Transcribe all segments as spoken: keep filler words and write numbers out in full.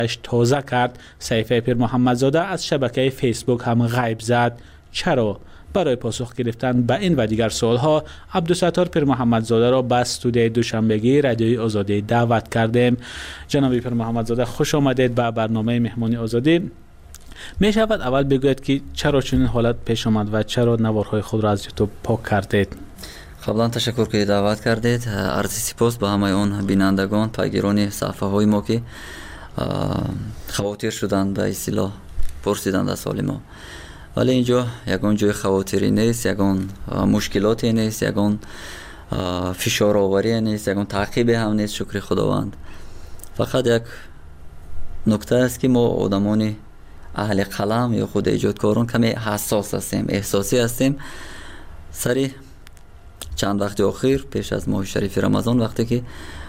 تازه کرد. سیفه پیر محمدزاده از شبکه فیسبوک هم غیب زد. چرا؟ برای پاسخ گرفتن به این و دیگر سوالها عبدالستار پیر محمدزاده را به استودیوی دوشنبگی رادیوی آزادی دعوت کردیم. جناب پیر محمدزاده خوش آمدید به برنامه مهمانی آزادی. می شود اول بگوید که چرا چنین حالت پیش آمد و چرا نوارهای خود را از یوتیوب پاک کردید؟ قبلا تشکر که دعوت کردید. عرض سپاس به همه اون بینندگان پیگیران صفحه های ما که خواطر شدند به اصطلاح پرسیدند از سوال ما. ولی اینجا یگان جای خواطری نیست، یگان مشکلاتی نیست، یگان فشار آوری نیست، یگان تعقیب هم نیست. شکر خداوند. فقط یک نکته است که ما آدمان اهل قلم یا خود ایجادکاران کمی حساس هستیم، احساسی هستیم. سری چند وقت اخیر پیش از ماه شریف رمضان وقتی که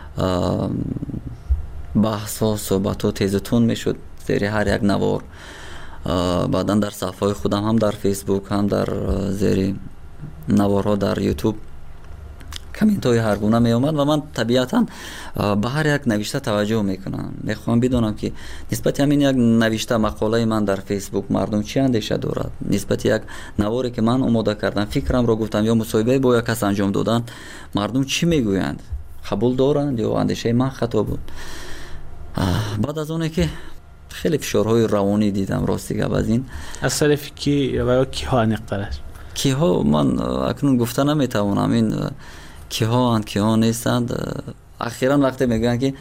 بحث ها صحبت ها تیز و تند میشد زیر هر یک نوار، بعدا در صفحه خودم هم در فیسبوک هم در زیر نوارها در یوتیوب کامنت های هر گونه می اومد و من طبیعتا به هر یک نوشته توجه میکنم. میخوام بدونم که نسبت همین یک نوشته مقاله من در فیسبوک مردم چی اندیشه دارد، نسبت یک نواری که من آماده کردم فکرم رو گفتم یا مصاحبه با یک کس انجام دادن مردم چی میگویند، قبول دارند یا اندیشه من خطا بود. بعد از اونه که خیلی فشارهای روانی دیدم راستی گپ از این از طرف کی و کی ها نقطرش کی ها من اکنون گفته نمیتوانم این کی ها اند کی ها نیستند. اخیرا وقتی میگن که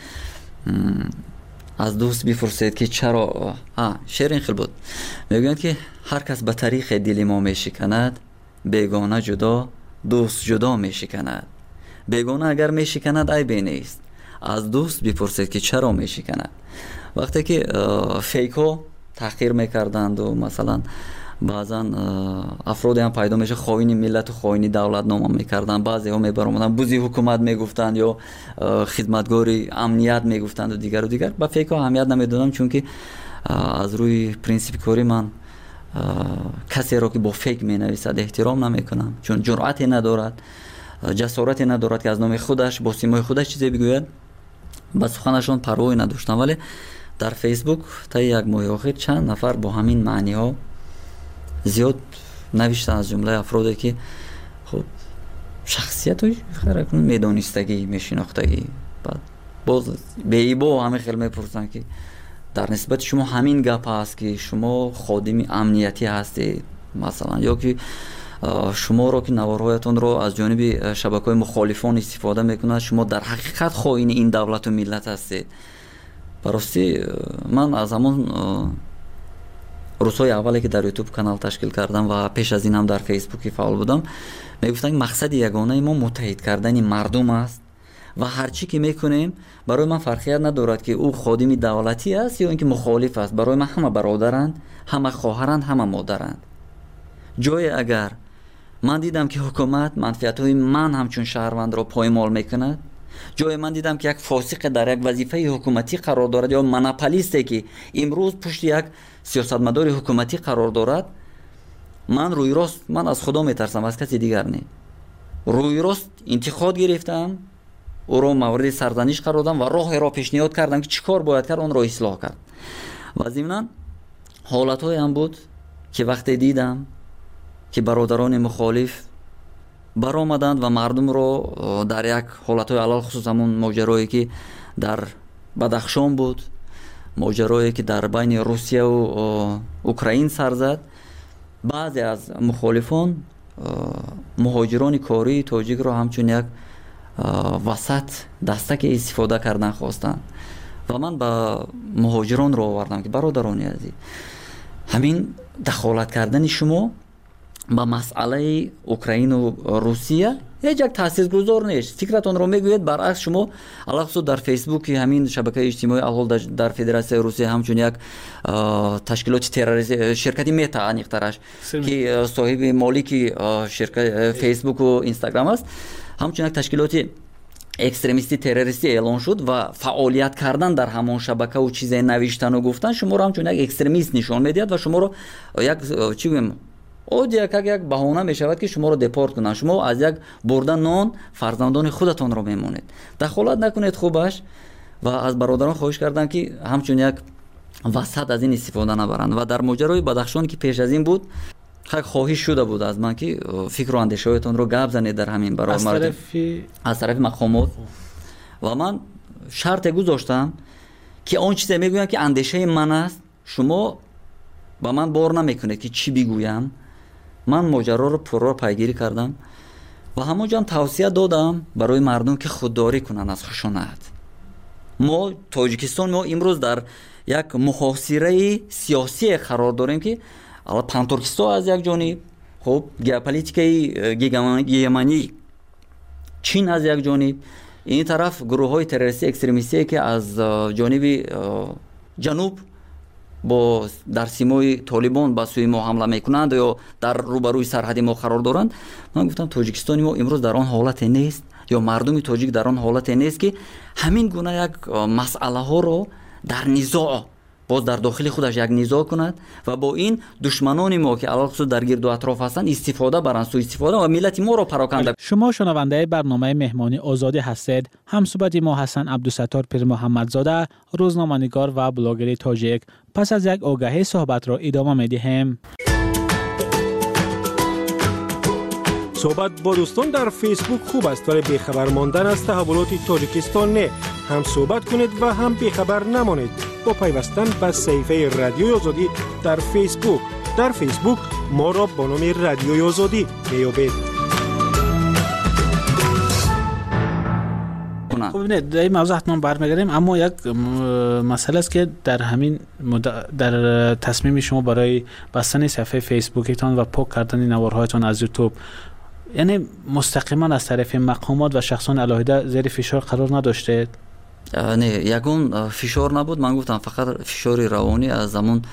از دوست بپرسید که چرا ها شعر این خیلی بود، میگن که هر کس به طریق دل ما میشکند بیگانه جدا دوست جدا میشکند. بیگانه اگر میشکند عیبی نیست، از دوست بپرسید که چرا میشکند. وقتی که فیک ها تحقیر میکردند و مثلا بعضا افرادی هم پیدا میشه خائن ملت و خائن دولت نام میکردن، بعضی ها میبرامدن بوزی حکومت میگفتند یا خدمتگاری امنیت میگفتند و دیگر و دیگر. با فیک ها اهمیت نمیدادم چون که از روی پرینسیپ کاری من کسی را که با فیک مینویسد احترام نمیکنم، چون جرأتی ندارد، جسارتی ندارد که از نام خودش با سیمای خودش چیزی بگوید. با سخنشون پروایی نداشتم. ولی در فیسبوک تا یک ماه اخیر چند نفر با همین معنی ها زیاد نوشتن، از جمله افرادی که خب شخصیت های خیلی میدانستگی میشناختگی. بعد باز به ایبا همه خیلی میپرسن که در نسبت شما همین گپ هست که شما خادم امنیتی هستید مثلا، یا که شما رو که نوارهایتون رو از جانب شبکه‌های مخالفان استفاده میکنند شما در حقیقت خائن این دولت و ملت هستید. براستی من از همون روزهای اولی که در یوتیوب کانال تشکیل کردم و پیش از این هم در فیسبوک فعال بودم میگفتن مقصد یگانه ما متحد کردن مردم است و هرچی که میکنیم برای من فرقیت ندارد که او خادم دولتی است یا اینکه مخالف است. برای من همه برادرند، همه خواهرند، همه مادرند. جای اگر من دیدم که حکومت منفعت‌های من همچون شهروند را پایمال میکند، جای من دیدم که یک فاسق در یک وظیفه حکومتی قرار دارد یا مونوپولیستی که امروز پشت یک سیاستمدار حکومتی قرار دارد، من روی راست من از خدا میترسم، از کسی دیگر نه. روی راست انتقاد گرفتم، او را مورد سرزنش قرار دادم و راه را پیشنهاد کردم که چیکار باید کرد اون را اصلاح کرد. و ضمن حالت‌های هم بود که وقتی دیدم که برادران مخالف برآمدند و مردم رو در یک حالت‌های علل خصوص همون ماجرایی که در بدخشان بود، ماجرایی که در بین روسیه و اوکراین سر زد، بعضی از مخالفان مهاجران کاری تاجیک رو همچون یک وسط دستک استفاده کردن خواستن و من با مهاجران رو آوردم که برادران عزیز همین دخالت کردن شما با مسئله اوکراین و روسیه هیچ یک تاثیرگذار نیست. فکرتون رو میگوید برعکس شما علاوه در فیسبوک همین شبکه اجتماعی الحال در فدراسیون روسیه همچون یک تشکیلات تروریستی شرکتی متا انیقترش که صاحب مالک شرکت فیسبوک و اینستاگرام است، همچون یک تشکیلات اکستریمیستی تروریستی اعلان شد و فعالیت کردن در همان شبکه و چیزای نوشتن و گفتن شما رو همچون یک اکستریمیست نشان میدهد و شما رو یک چی بگم او یک یک بهانه می شود که شما رو دپورت کنن. شما از یک بردن نان فرزندان خودتون رو میمونید. دخالت نکنید خوبش. و از برادران خواهش کردم که همچون یک وسط از این استفاده نبرند. و در ماجرای بدخشان که پیش از این بود خیلی خواهش شده بود از من که فکر و اندیشه‌هایتان رو گپ زنید در همین برای از مورد طرف از طرف مقامات. و من شرط گذاشتم که آن چیزی میگویم که اندیشه من است شما با من بار نمیکنید که چی بگویم. من ماجرا رو پررو پیگیری کردم و همونجا هم توصیه دادم برای مردم که خودداری کنن از خشونت. ما تاجیکستان ما امروز در یک محاصره سیاسی قرار داریم که الان پانترکیستان از یک جانب، خب ژئوپلیتیکای گیگمانی چین از یک جانب، این طرف گروه های تروریستی اکستریمیستی که از جانب جنوب با در سیمای طالبان به سوی ما حمله میکنند یا در روبروی سرحد ما قرار دارند. من گفتم تاجیکستان ما امروز در آن حالت نیست یا مردم تاجیک در آن حالت نیست که همین گونه یک مسئله ها رو در نزاع باز در داخل خودش یک نزاع کند و با این دشمنان ما که علاوه در گرد و اطراف هستند استفاده برند، سوء استفاده و ملت ما را پراکنده. شما شنونده برنامه مهمانی آزادی هستید. همصحبت ما حسن عبدالستار پیر محمدزاده، روزنامه‌نگار و بلاگر تاجیک. پس از یک آگهی صحبت را ادامه می‌دهیم. صحبت با دوستان در فیسبوک خوب است ولی بیخبر ماندن از تحولات تاجیکستان نه. هم صحبت کنید و هم بیخبر نمانید با پیوستن به صفحه رادیوی آزادی در فیسبوک. در فیسبوک ما را با نام رادیوی آزادی میابید. خب ببینید در این موضوع حتما برمیگردیم، اما یک مسئله است که در همین مد... در تصمیم شما برای بستن صفحه فیسبوکتان و پاک کردن نوارهایتان از یوتیوب، یعنی مستقیما از طرف مقامات و شخصان علاهده زیر فشار قرار نداشته؟ نه، یگون فشار نبود. من گفتم فقط فشار روانی از همون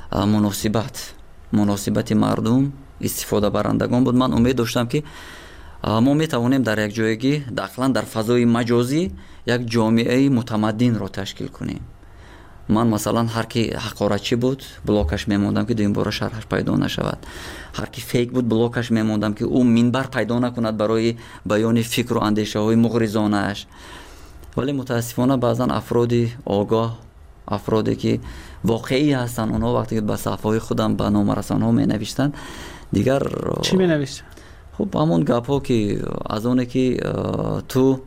مناسبت مناسبت مردم استفاده برندگان بود. من امید داشتم که ما میتوانیم در یک جایگی داخلا در فضای مجازی یک جامعه متمدن را تشکیل کنیم. من مثلا هر کی حقارتچی بود بلاکش میموندم که دویم بار شرحش پیدا نشود. هر کی فیک بود بلاکش میموندم که او منبر پیدا نکند برای بیان فکر و اندیشه های مغرضانه اش. ولی متاسفانه بعضا افرادی آگاه، افرادی که واقعی هستن، اونا وقتی که به صفحه خودم به نام رسانه ها می نوشتن دیگر چی می نوشتن؟ خب همون گپ ها که از اونه که تو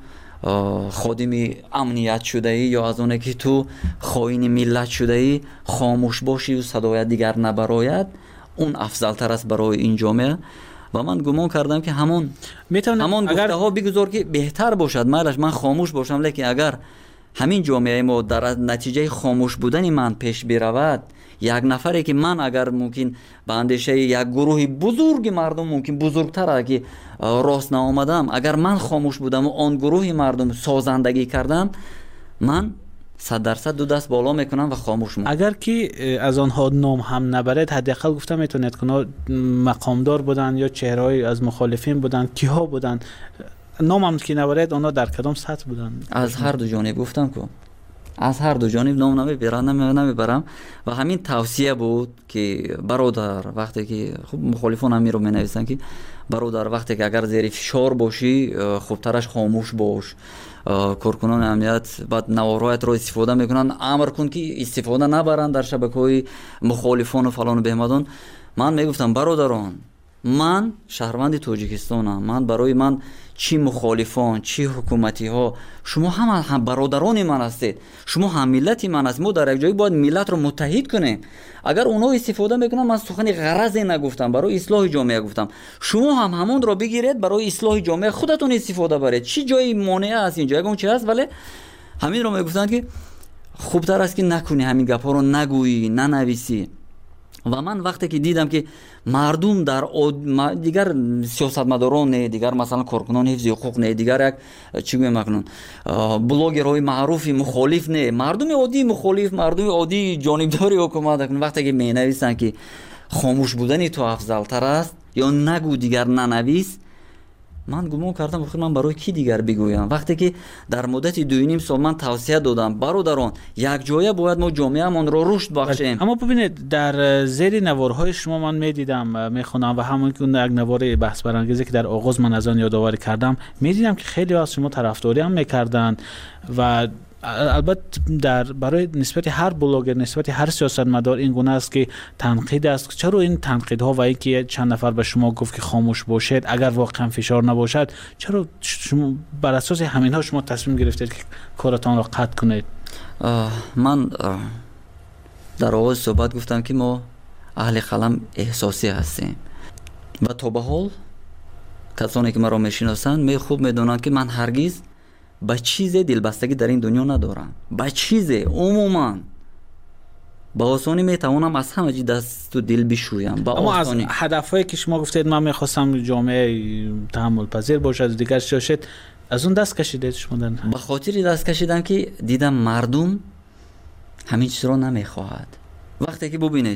خادم امنیت شده ای یا از اونه که تو خائن ملت شده ای خاموش باشی و صدایت دیگر نبراید، اون افضل تر است برای این جامعه. و من گمان کردم که همون همون اگر... گفته ها بگذار که بهتر باشد، مالش من خاموش باشم، لیکن اگر همین جامعه ما در نتیجه خاموش بودن من پیش برود، یک نفری که من اگر ممکن به اندیشه یک گروه بزرگ مردم ممکن بزرگتر است که راست نآمدم، اگر من خاموش بودم و آن گروه مردم سازندگی کردم، من صد درصد دو دست بالا میکنم و خاموش میکنم. اگر که از آنها نام هم نبرد، حداقل گفتم میتونید که مقامدار بودن یا چهره‌ای از مخالفین بودن، کیها بودن، نام هم که نبرد آنها در کدام سطح بودن؟ از هر دو جانب گفتم که از هر دو جانب نام نمیبرم نمیبرم و همین توصیه بود که برادر وقتی که خب مخالفان هم رو می نویسن که برادر وقتی که اگر زیر فشار باشی خوبترش خاموش باش. کارکنان امنیت بعد نوارهایت رو استفاده میکنن، امر کن که استفاده نبرن در شبکه‌های مخالفان و فلان و بهمدان. من میگفتم برادران، من شهروند تاجیکستانم، من برای من چی مخالفان چی حکومتی ها، شما هم هم برادران من هستید، شما هم ملت من هستید. ما در یک جایی باید ملت رو متحد کنیم. اگر اونا استفاده میکنن، من سخن غرضی نگفتم، برای اصلاح جامعه گفتم، شما هم همون رو بگیرید برای اصلاح جامعه خودتون استفاده برید. چی جایی مانع است اینجا اون چی هست؟ ولی همین رو میگفتن که خوبتر است که نکنی، همین گپا رو نگویی، ننویسی. و من وقتی که دیدم که مردم در آد... دیگر سیاستمداران نه، دیگر مثلا کارکنان حفظ حقوق نه، دیگر یک چی میگم مکنون بلاگرهای معروفی مخالف نه، مردم عادی مخالف، مردم عادی جانبداری حکومت کن، وقتی که می نویسن که خاموش بودنی تو افضل تر است یا نگو دیگر ننویس، من گمان کردم بخیر من برای کی دیگر بگویم. وقتی که در مدت دو نیم سال من توصیه دادم برادران یک جایه باید ما جامعه‌مان رو رشد بخشیم. اما ببینید در زیر نوارهای شما من میدیدم میخونم و همون که یک نوار بحث برانگیزی که در آغاز من از آن یادآوری کردم، میدیدم که خیلی از شما طرفداری هم میکردن و البته در برای نسبت هر بلاگر، نسبت هر سیاستمدار این گونه است که تنقید است. چرا این تنقیدها و اینکه چند نفر به شما گفت که خاموش باشید اگر واقعا فشار نباشد، چرا شما بر اساس همینها شما تصمیم گرفتید که کارتان را قطع کنید؟ من در آغاز صحبت گفتم که ما اهل قلم احساسی هستیم و تا به حال کسانی که مرا میشناسند می خوب میدونند که من هرگز به چیز دلبستگی در این دنیا ندارم. به چیز عموما با آسانی میتوانم از همه چیز دست و دل بشویم. اما از هدفهایی که شما گفتید من میخواستم جامعه تحمل پذیر باشد دیگر شاشد، از اون دست کشیدید شما؟ به خاطر دست کشیدم که دیدم مردم همین چیز را نمیخواهد. وقتی که ببینید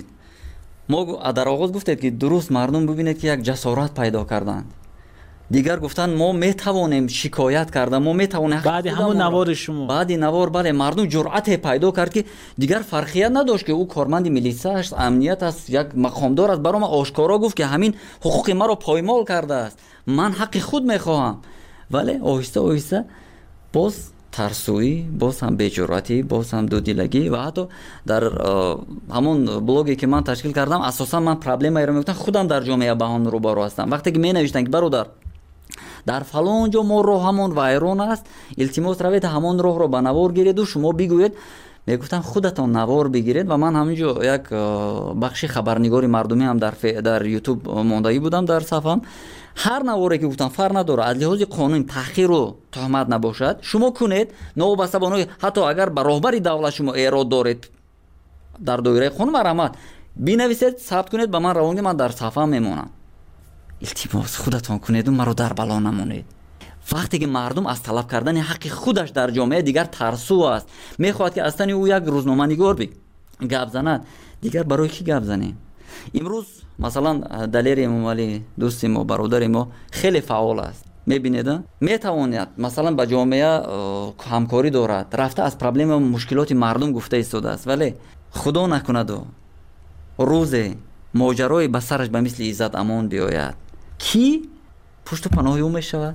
ما در آغاز گفتید که درست مردم ببینید که یک جسارت پیدا کردند، دیگر گفتن ما میتوانیم شکایت کردن، ما میتوانیم بعد همون نوار شما بعد نوار بله مردم جرأت پیدا کرد که دیگر فرقیت نداشت که او کارمند میلیسا است، امنیت است، یک مقامدار است، برام آشکارا گفت که همین حقوق ما را پایمال کرده است، من حق خود میخواهم. ولی آهسته آهسته باز ترسویی، باز هم بی‌جرأتی، باز هم دودیلگی و حتی در همون بلوگی که من تشکیل کردم اساسا من پرابلمی را میگفتم خودم در جامعه با هم روبرو هستم. وقتی که می نوشتن که برادر در فلان جا ما راه همون وایرون است، التماس روید همون راه رو به نوار گیرید و شما بگویید. میگفتم خودتان نوار بگیرید و من همینجا یک بخشی خبرنگاری مردمی هم در در یوتیوب ماندگی بودم در صفحم. هر نواری که گفتم فرق نداره، از لحاظ قانون تحقیر و تهمت نباشد شما کنید، نوبسته بانوی حتی اگر به راهبری دولت شما ایراد دارید در دایره قانون مرحمت بنویسید ثبت کنید به من روانید، من در صفحه میمونم. التماس خودتان کنید و مرا در بلا نمونید. وقتی که مردم از طلب کردن حق خودش در جامعه دیگر ترسو است، میخواد که اصلا او یک روزنامه نگار بی گپ زند، دیگر برای کی گپ زنیم؟ امروز مثلا دلیر امامعلی دوست ما برادر ما خیلی فعال است، میبینید میتواند مثلا با جامعه همکاری دارد، رفته از پرابلم و مشکلات مردم گفته ایستاده است، ولی خدا نکند و روز ماجرای به سرش به مثل عزت امان بیاید کی پشت و پناه او میشود؟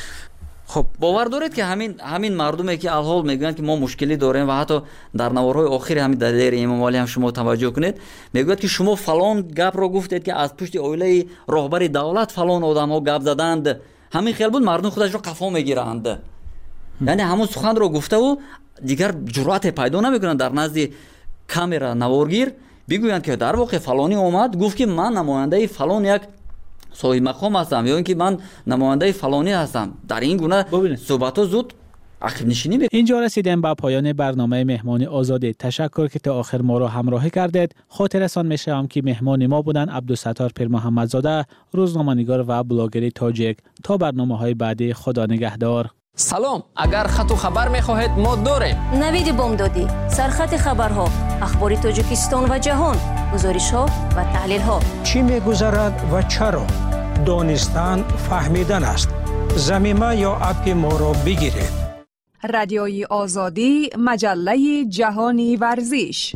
خب باور دارید که همین همین مردمی که الحال میگن که ما مشکلی داریم و حتی در نوارهای آخری همین دلیر امامعلی هم شما توجه کنید میگوید که شما فلان گپ رو گفتید که از پشت اویله راهبر دولت فلان آدم ها گپ زدند، همین خیال بود مردم خودش رو قفا میگیرند. یعنی همون سخن رو گفته و دیگر جرأت پیدا نمیکنن در نزد کامرا نوارگیر بگویند که در واقع فلانی اومد گفت که من نماینده فلان یک صاحب مقام هستم یا اینکه من نماینده فلانی هستم. در این گونه صحبت ها زود عقب نشینی میکنه. اینجا رسیدیم به پایان برنامه مهمان آزادی. تشکر که تا آخر ما را همراهی کردید. خاطرتان میشم که مهمان ما بودن عبدالستار پیر محمدزاده، روزنامه‌نگار و بلاگر تاجیک. تا برنامه‌های بعدی خدا نگهدار. سلام، اگر خط و خبر می‌خواهید ما داریم. نوید بامدادی، سرخط خبرها، اخبار تاجیکستان و جهان، گزارش‌ها و تحلیل‌ها. چی می‌گذرد و چرا؟ دانستن فهمیدن است. ضمیمه یا اپ ما را بگیرید. رادیوی آزادی، مجله جهانی ورزش.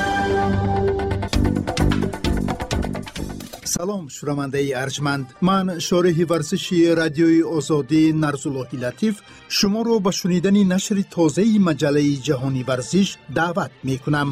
سلام شنونده ارجمند، من شارح ورزشی رادیوی آزادی نرزاللهی لطیف شما رو به شنیدن نشر تازه مجله جهانی ورزش دعوت می کنم.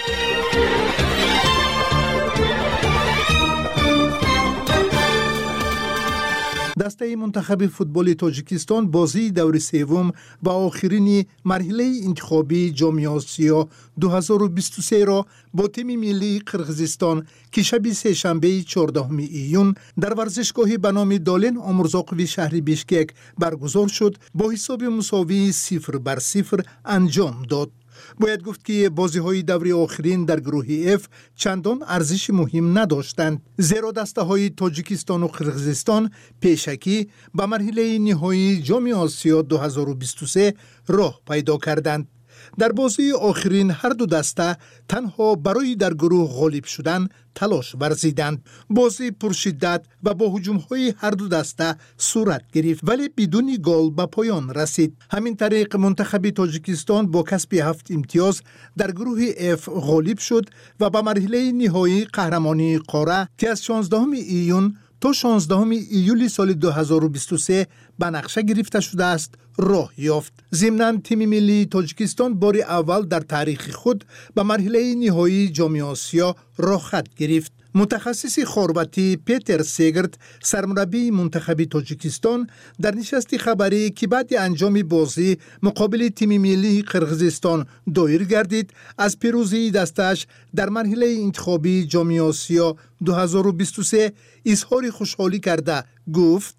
دسته منتخب فوتبال تاجیکستان بازی دور سوم و آخرین مرحله انتخابی جام آسیا دو هزار و بیست و سه را با تیم ملی قرقیزستان که شب سه‌شنبه چهاردهم ایون در ورزشگاهی به نام دالن آمرزاقوی شهر بیشکک برگزار شد با حساب مساوی صفر بر صفر انجام داد. باید گفت که بازی‌های دوره آخرین در گروه اف چندان ارزش مهم نداشتند، زیرا دسته‌های تاجیکستان و قرقیزستان پیشکی به مرحله نهایی جام آسیا دو هزار و بیست و سه راه پیدا کردند. در بازی آخرین هر دو دسته تنها برای در گروه غالب شدن تلاش ورزیدند. بازی پرشدت و با هجوم‌های هر دو دسته صورت گرفت ولی بدون گل به پایان رسید. همین طریق منتخب تاجیکستان با کسب هفت امتیاز در گروه اف غالب شد و به مرحله نهایی قهرمانی قاره که از شانزدهم ایون تا شانزدهم ایولی سال دو هزار و بیست و سه به نقشه گرفته شده است راه یافت. ضمناً تیم ملی تاجیکستان بار اول در تاریخ خود به مرحله نهایی جام آسیا راه خط گرفت. متخصص خورواتی پیتر سیگرت، سرمربی منتخب تاجیکستان، در نشست خبری که بعد انجام بازی مقابل تیم ملی قرقیزستان دایر گردید، از پیروزی دستش در مرحله انتخابی جام آسیا دو هزار و بیست و سه اظهار خوشحالی کرده گفت: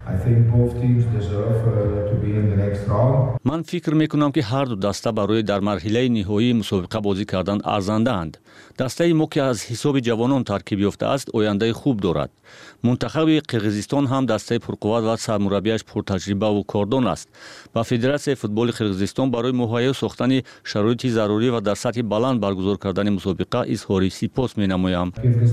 من فکر میکنم که هر دو دسته برای در مرحله نهایی مسابقه بازی کردن ارزنده اند. دسته ما که از حساب جوانان ترکیب یافته است آینده خوب دارد. منتخب قرقیزستان هم دسته پرقوت و سرمربیش پرتجربه و کاردان است. با فدراسیون فوتبال قرقیزستان برای مهیا ساختن شرایط ضروری و در سطح بلند برگزار کردن مسابقه اظهار سپاس می‌نمایم.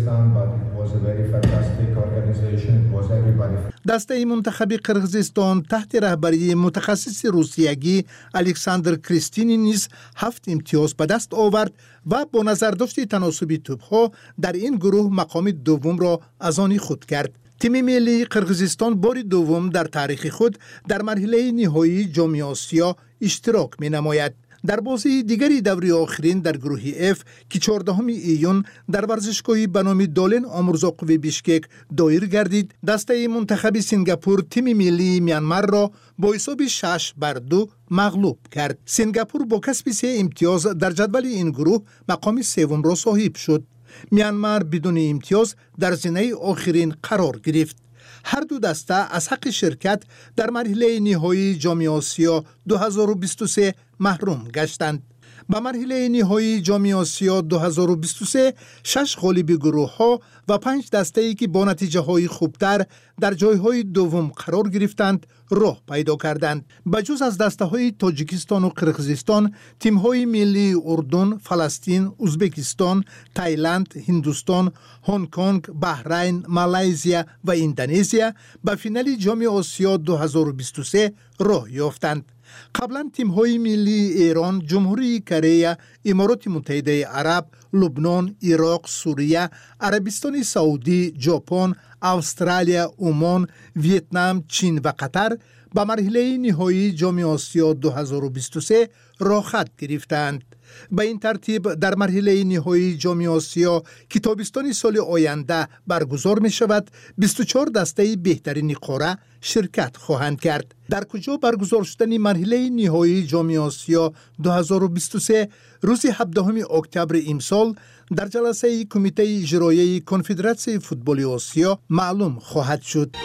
دسته منتخب قرقیزستان تحت رهبری متخصص روسیگی الکساندر کریستینی نیز هفت امتیاز به دست آورد و با نظرداشت تناسب توپ‌ها در این گروه مقام دوم را از آن خود کرد. تیم ملی قرقیزستان بار دوم در تاریخ خود در مرحله نهایی جام آسیا اشتراک می‌نماید. در بازی دیگری دوری آخرین در گروه اف که چهاردهم ایون در ورزشگاه به نام دالن آمرزاقوی بیشکک دایر گردید، دسته منتخب سنگاپور تیم ملی میانمار را با حساب شش بر دو مغلوب کرد. سنگاپور با کسب سه امتیاز در جدول این گروه مقام سوم را صاحب شد. میانمار بدون امتیاز در زینه آخرین قرار گرفت. هر دو دسته از حق شرکت در مرحله نهایی جام آسیا دو هزار و بیست و سه محروم گشتند. به مرحله نهایی جام آسیا دو هزار و بیست و سه شش غالب گروه ها و پنج دسته ای که با نتیجه های خوبتر در جای های دوم قرار گرفتند راه پیدا کردند. بجز از دسته های تاجیکستان و قرقیزستان، تیم های ملی اردن، فلسطین، ازبکستان، تایلند، هندوستان، هنگ کنگ، بحرین، مالزیا و اندونزیا به فینال جام آسیا دو هزار و بیست و سه راه یافتند. قبلا تیم های ملی ایران، جمهوری کره، امارات متحده عرب، لبنان، عراق، سوریه، عربستان سعودی، ژاپن، استرالیا، عمان، ویتنام، چین و قطر به مرحله نهایی جام آسیا دو هزار و بیست و سه راه خط گرفتند. به این ترتیب در مرحله نهایی جام آسیا که تابستان سال آینده برگزار می شود، بیست و چهار دسته بهترین قاره شرکت خواهند کرد. در کجا برگزار شدن مرحله نهایی جام آسیا دو هزار و بیست و سه روز هفدهم اکتبر امسال در جلسه کمیته اجرایی کنفدراسیون فوتبال آسیا معلوم خواهد شد.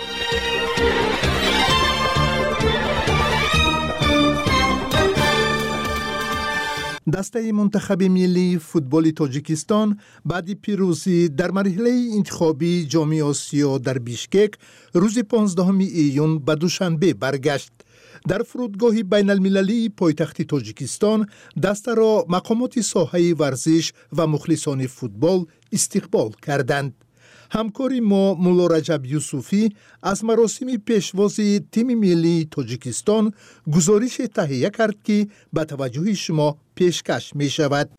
دسته منتخب ملی فوتبال تاجیکستان بعد پیروزی در مرحله انتخابی جام آسیا در بیشکک روز پانزدهم ایون به دوشنبه برگشت. در فرودگاه بین المللی پایتخت تاجیکستان دسته را مقامات ساحه ورزش و مخلصان فوتبال استقبال کردند. همکاری ما مولا رجب یوسفی از مراسم پیشوازی تیم ملی تاجیکستان گزارش تهیه کرد که به توجه شما پیشکش می شود.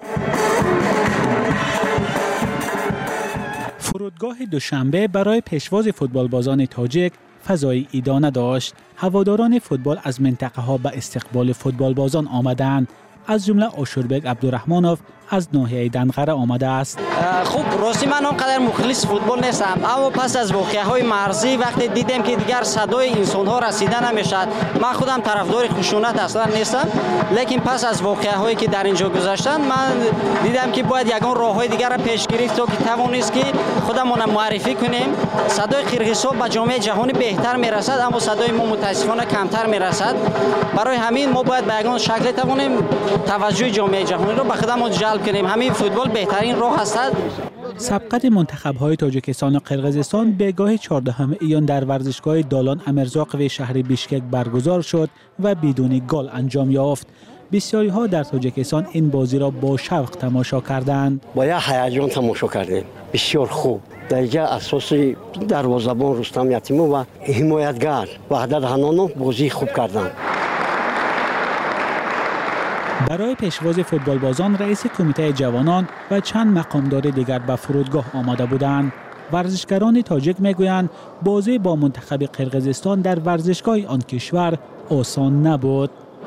فرودگاه دوشنبه برای پیشواز فوتبال بازان تاجیک فضای ایدانه داشت. هواداران فوتبال از منطقه ها به استقبال فوتبال بازان آمدند. از جمله آشوربک عبدالرحمانوف از ناحیه دنقره آمده است. خب راستی من آنقدر مخلص فوتبال نیستم، اما پس از واقعه‌های مرزی وقتی دیدم که دیگر صدای انسان‌ها رسیده نمیشد، من خودم طرفدار خشونت اصلا نیستم، لیکن پس از واقعه‌هایی که در اینجا گذشتن من دیدم که باید یگان راه‌های دیگر را پیش گرفت تا که توانست که خودمون معرفی کنیم. صدای قرقیزستان به جامعه جهانی بهتر میرسد، اما صدای ما متاسفانه کمتر میرسد. برای همین ما باید به یگان شکل توانیم توجه جامعه جهانی رو به خودمون جلب کنیم. همین فوتبال بهترین راه است. سبقت منتخب‌های تاجیکستان و قرقیزستان به گاه چهاردهم ایون در ورزشگاه دالان امرزاقوی شهر بیشکک برگزار شد و بدون گل انجام یافت. بسیاری ها در تاجیکستان این بازی را با شوق تماشا کردند. با یه هیجان تماشا کردیم. بسیار خوب. در اساسی دروازه‌بان رستم یتیمو و حمایتگر وحدت حنانو بازی خوب کردند. برای پیشواز فوتبال بازان رئیس کمیته جوانان و چند مقامدار دیگر به فرودگاه آمده بودند. ورزشگران تاجیک میگویند بازی با منتخب قرقیزستان در ورزشگاه آن کشور آسان نبود.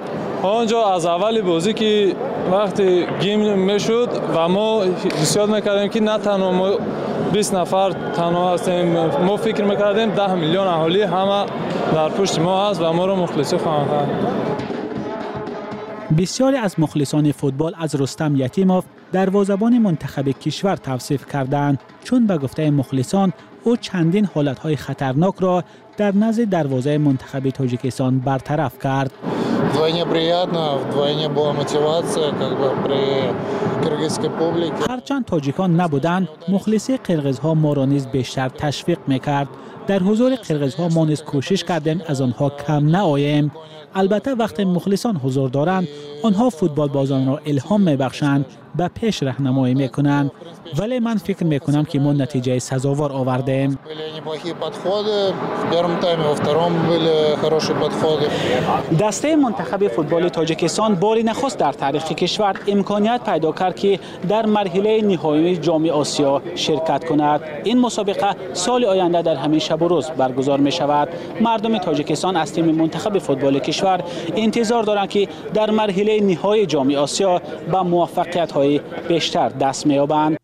آنجا از اول بازی که وقتی گیم میشد و ما بسیار میکردیم که نه تنها ما بیست نفر تنها هستیم، ما فکر میکردیم ده میلیون اهالی همه در پشت ما هست و ما رو مخلصی خواهند کرد. بسیاری از مخلصان فوتبال از رستم یتیموف دروازه‌بان منتخب کشور توصیف کردند، چون به گفته مخلصان او چندین حالتهای خطرناک را در نزد دروازه منتخب تاجیکستان برطرف کرد. Вдвойне приятно, вдвойне была мотивация, как бы при кыргызской публике. هرچند تاجیکان نبودند، مخلصی قرغیزها ما را نیز بیشتر تشویق میکرد. در حضور قرغیزها ما نیز کوشش کردیم از آنها کم نآییم. البته وقتی مخلصان حضور دارند، آنها فوتبال بازان را الهام میبخشند، به پیش راهنمایی میکنند، ولی من فکر میکنم که ما نتیجه سزاوار آوردیم. دسته منتخب فوتبال تاجیکستان باری نخست در تاریخ کشور امکانیت پیدا کرد که در مرحله نهایی جام آسیا شرکت کند. این مسابقه سال آینده در همین شب و روز برگزار می شود. مردم تاجیکستان از تیم منتخب فوتبال کشور انتظار دارند که در مرحله نهایی جام آسیا به موفقیت های بیشتر دست می‌یابند.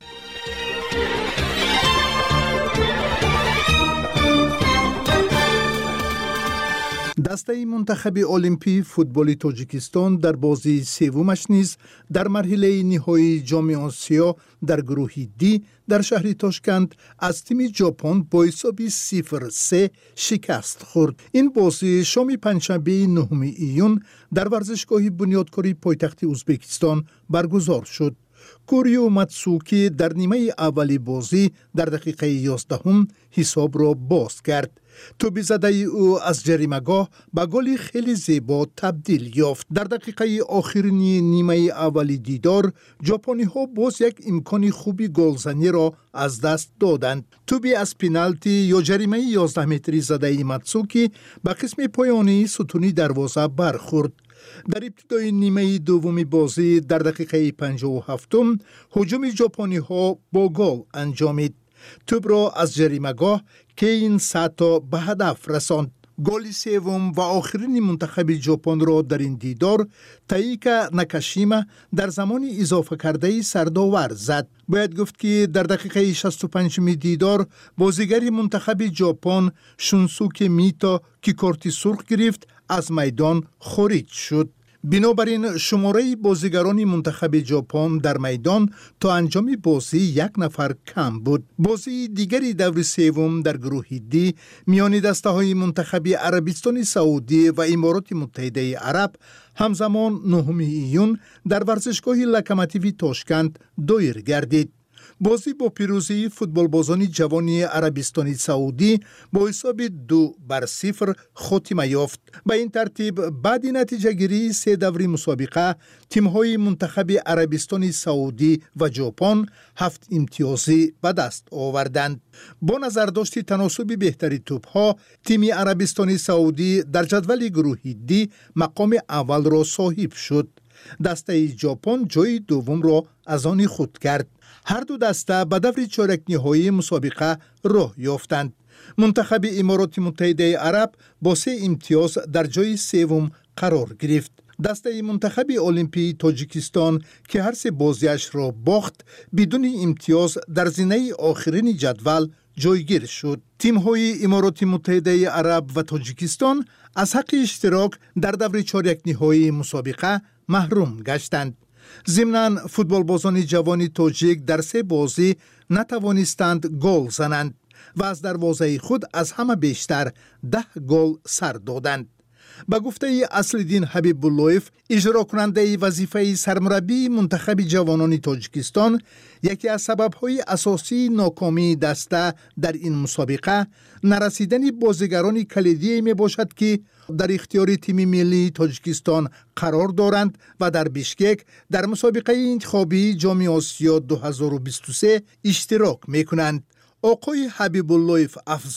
دسته منتخب المپی فوتبال تاجیکستان در بازی سومش نیز در مرحله نهایی جام آسیا در گروه دی در شهر تاشکند از تیم ژاپن با حساب صفر سه شکست خورد. این بازی شام پنجشنبه نهم ایون در ورزشگاه بنیادکاری پایتخت ازبکستان برگزار شد. کوریو ماتسوکی در نیمه اولی بازی در دقیقه یازدهم حساب را باز کرد. توپ زده او از جریمه‌گاه به گل خیلی زیبا تبدیل یافت. در دقیقه آخرین نیمه اولی دیدار ژاپنی ها باز یک امکان خوبی گلزنی را از دست دادند. توپی از پنالتی یا جریمه یازده متری زده ماتسوکی به قسم پایانی ستونی دروازه برخورد. در ابتدای نیمه دوم بازی در دقیقه پنجاه و هفتم هجوم ژاپنی ها با گل انجامید. توپ را از جریمه‌گاه کین ساتا به هدف رساند. گل سوم و آخرین منتخب ژاپن را در این دیدار تاییکا ناکاشیما در زمان اضافه کرده سردآور زد. باید گفت که در دقیقه شصت و پنج دیدار بازیگر منتخب ژاپن شونسوکی میتا که کارت سرخ گرفت از میدان خارج شد. بنابراین شماره بازیگران منتخب ژاپن در میدان تا انجام بازی یک نفر کم بود. بازی دیگری دور سوم در گروه دی میان دسته های منتخب عربستان سعودی و امارات متحده عرب همزمان نهم ایون در ورزشگاه لوکوموتیو تاشکند دایر گردید. بازی با پیروزی فوتبال بازان جوانی عربستان سعودی با حساب دو بر صفر خاتمه یافت. به این ترتیب بعد نتیجه گیری سه دوری مسابقه تیم‌های منتخب عربستان سعودی و ژاپن هفت امتیازی به دست آوردند. با نظرداشت تناسب بهتری توپ‌ها تیم عربستان سعودی در جدول گروه دی مقام اول را صاحب شد. دسته ژاپن جای دوم را از آن خود کرد. هر دو دسته به دور چهارک نهایی مسابقه راه یافتند. منتخب امارات متحده عرب با سه امتیاز در جای سوم قرار گرفت. دسته منتخب المپی تاجیکستان که هر سه بازیش را باخت بدون امتیاز در زینه آخرین جدول جایگیر شد. تیم‌های امارات متحده عرب و تاجیکستان از حق اشتراک در دور چهارک نهایی مسابقه محروم گشتند. ضمناً فوتبال بازان جوان تاجیک در سه بازی نتوانستند گل زنند و از دروازه خود از همه بیشتر ده گل سر دادند. به گفته اصل‌الدین حبیب اللهیف اجرا کننده وظیفه سرمربی منتخب جوانان تاجیکستان، یکی از سبب‌های اساسی ناکامی دسته در این مسابقه نرسیدن بازیگران کلیدی می باشد که در اختیار تیم ملی تاجیکستان قرار دارند و در بیشکک در مسابقه انتخابی جام آسیا دو هزار و بیست و سه اشتراک می کنند. آقای حبیب اللهیف افزود: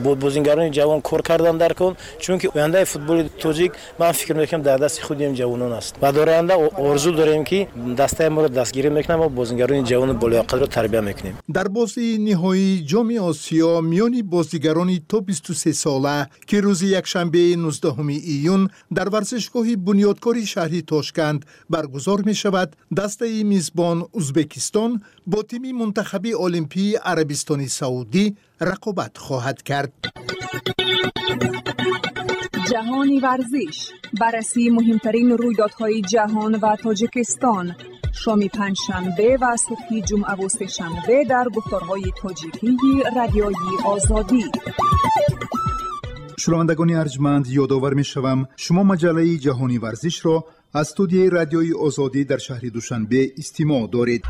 با بازیگران جوان کار کردن در کن، چون که آینده فوتبال تاجیک من فکر میکنم در دست خود این جوانان است و در آینده آرزو داریم که دسته ما رو دستگیری میکنیم و بازیگران جوان بالایقت رو تربیت میکنیم. در بازی نهایی جام آسیا میان بازیگران تا بیست و سه ساله که روز یکشنبه نوزدهم ایون در ورزشگاه بنیادکاری شهری تاشکند برگزار می شود، دسته میزبان ازبکستان با تیم منتخب المپی عربستان سعودی رقابت خواهد کرد. جهانی ورزش، بررسی مهمترین رویدادهای جهان و تاجیکستان، شام پنجشنبه و صبح جمعه و سه‌شنبه در گفتارهای تاجیکی رادیویی آزادی. شنوندگان ارجمند، یادآور می‌شوم شما مجله جهانی ورزش را از استودیوی رادیویی آزادی در شهر دوشنبه استماع دارید.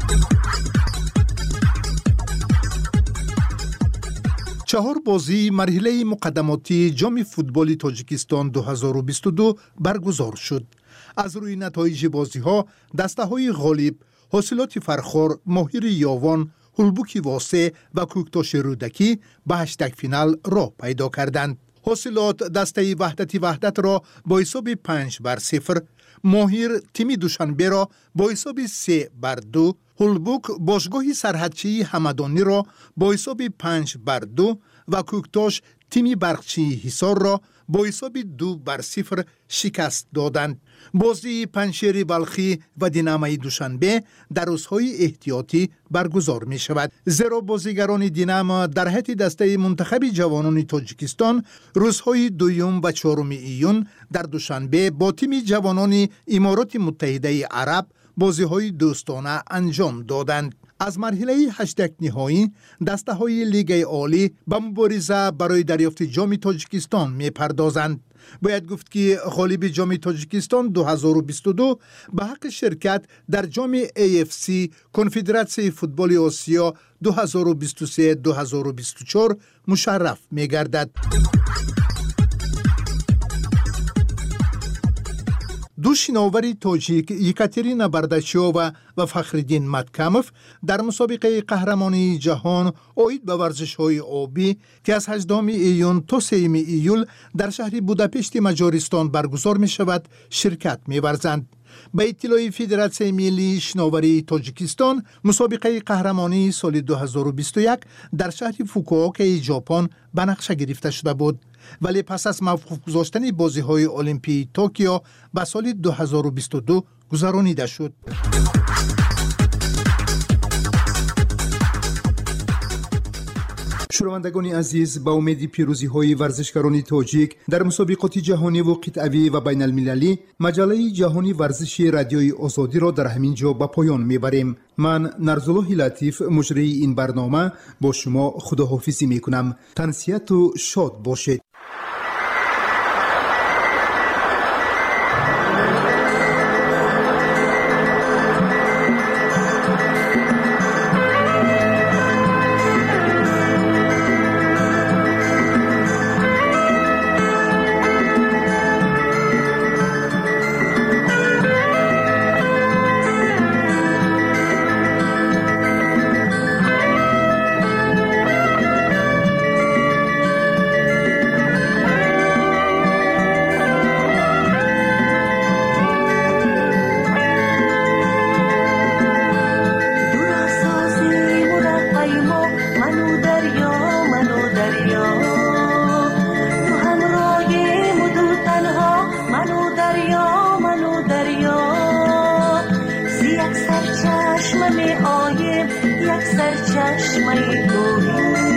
چهار بازی مرحله مقدماتی جام فوتبال تاجیکستان دو هزار و بیست و دو برگزار شد. از روی نتایج بازی‌ها دسته‌های غالب حاصلات فرخار، ماهر یاوان، هلبوکی واسه و کوکتاش رودکی به هشتگ فینال را پیدا کردند. حاصلات دسته وحدتی وحدت را با حساب پنج بر صفر، ماهر تیم دوشنبه را با حساب سه بر دو، هلبوک باشگاه سرحدچی همدانی را با حساب پنج بر دو و کوکتاش تیم برقچی حصار را با حساب دو بر صفر شکست دادند. بازی پنشیر بلخی و دینامای دوشنبه در روزهای احتیاطی برگزار می شود، زیرا بازیگران دینام در هیئت دسته منتخب جوانان تاجیکستان روزهای دوم و چهارم ایون در دوشنبه با تیم جوانان امارات متحده عرب بازی‌های دوستانه انجام دادند. از مرحله هشتگ نهایی دسته های لیگ عالی به مبارزه برای دریافت جام تاجیکستان می پردازند. باید گفت که غالب جام تاجیکستان دو هزار و بیست و دو به حق شرکت در جام ای اف سی کنفدراسیون فوتبال آسیا دو هزار و بیست و سه دو هزار و بیست و چهار مشرف می گردد. دو شناور تاجیک یکاترینا برداشیووا و فخرالدین متکموف در مسابقه قهرمانی جهان اوید به ورزش‌های آبی که از هجدهم ایون تا سوم ایول در شهر بوداپشت مجارستان برگزار می شود شرکت می ورزند. به اطلاع فدراسیون ملی شناوری تاجیکستان، مسابقه قهرمانی سال دو هزار و بیست و یک در شهر فوکووکا ژاپن به نقشه گرفته شده بود، ولی پس از موقوف گذاشتن بازی‌های المپی توکیو به سال دو هزار و بیست و دو گذرانیده شد. شنوندگان عزیز، با امید پیروزی های ورزشکاران تاجیک در مسابقات جهانی و قطعی و بین المللی، مجله جهانی ورزش رادیوی آزادی را در همین جا به پایان میبریم. من نرزالله لطیف مجری این برنامه با شما خداحافظی میکنم. تنسیت و شاد باشید. یک سرچشمه آیم یک سرچشمه گوهی